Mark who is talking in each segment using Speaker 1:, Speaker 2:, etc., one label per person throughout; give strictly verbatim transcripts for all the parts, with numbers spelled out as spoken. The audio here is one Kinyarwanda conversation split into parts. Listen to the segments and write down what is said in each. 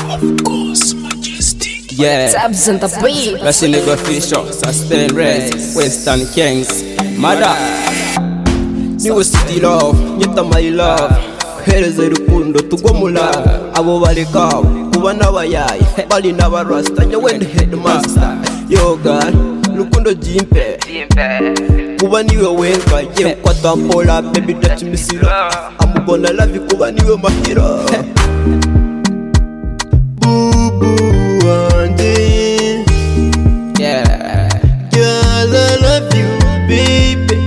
Speaker 1: Of course, majestic.
Speaker 2: Yeah,
Speaker 3: Tabs on the beat.
Speaker 2: Russian nigga official, sustain rest, Western Kings, mother. Niwe city love, nyita my love. Hereze rukundo tugomula, abo balekawo kuba n'abayayi bali n'abarasta nyewe ndi headmaster. Yo God, rukundo jimpe kuba niwe wenga ye kwata mpola baby touch me sira. I'm gonna love you kuba niwe mahira. Boo boo ande. Yeah. Girl I love you baby.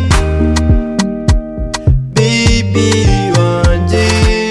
Speaker 2: Baby ande.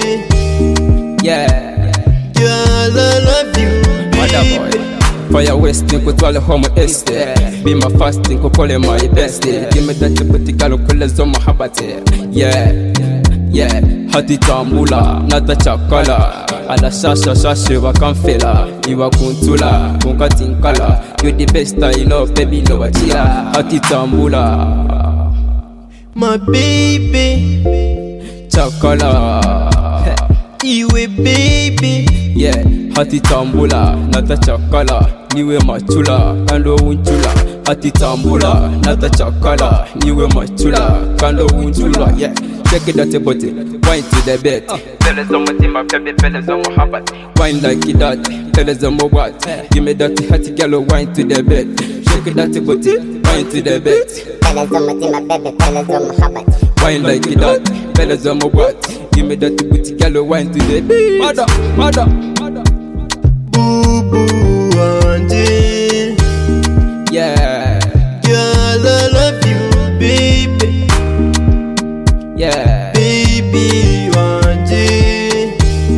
Speaker 2: Yeah. Girl I love you baby. Fire wasting kutwale home este. Be my fasting kukole my best. Give me that booty girl kule zo mahabate. Yeah. Yeah, hati tambula, nata chakala. Ala shasha shashe wakamfela. Iwa kuntula, kunka tinkala. You the best I know, baby no wachila. Hati tambula, my baby. Chakala, iwe baby. Yeah, hati tambula, nata chakala. Niwe machula, kando unchula. Hati tambula, nata chakala. Niwe machula, kando unchula. Yeah. Check it out your body, wine to the bed. Tell us on my team, my baby, tell us on my habit. Wine like it that, tell us on my what. Give me that hot girl, wine to the bed. Check it out your body, wine to the bed.
Speaker 4: Tell us on my team, my baby, tell us on my habit.
Speaker 2: Wine like it that, tell us on my what. Give me that booty girl, wine to the bed. Mother, mother, mother. Boo boo ande. Yeah. Girl, I love you, baby. Yeah, baby, one day.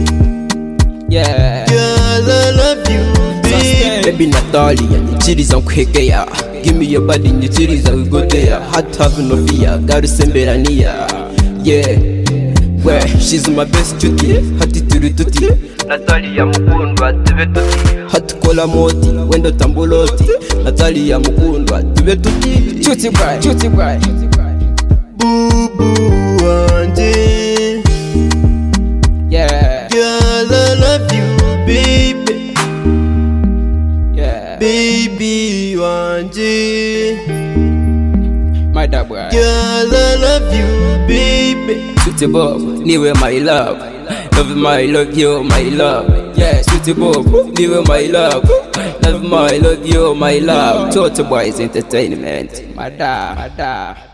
Speaker 2: Yeah, girl, I love you, baby. Baby, Natalia, the titties on quick, yeah. Give me your body, the titties, I will go there. Hot having no fear, gotta send Berania. Yeah, where she's my best duty. Hot to tutti. Natalia, mukundwa, tuve tutti. Hot kola moti, wendo tambuloti. Natalia, mukundwa, tuve tutti. Chuti boy, chuti boy. Boo boo ande. Yeah. Girl, I love you, baby. Yeah. Baby, one day. My dad boy. Girl, I love you, baby. Sweetie Bob, niwe my love. Love my love you, my love. Yeah, Sweetie Bob, niwe my love. Love my love you, my love. Total Boys Entertainment. My dad, my dad.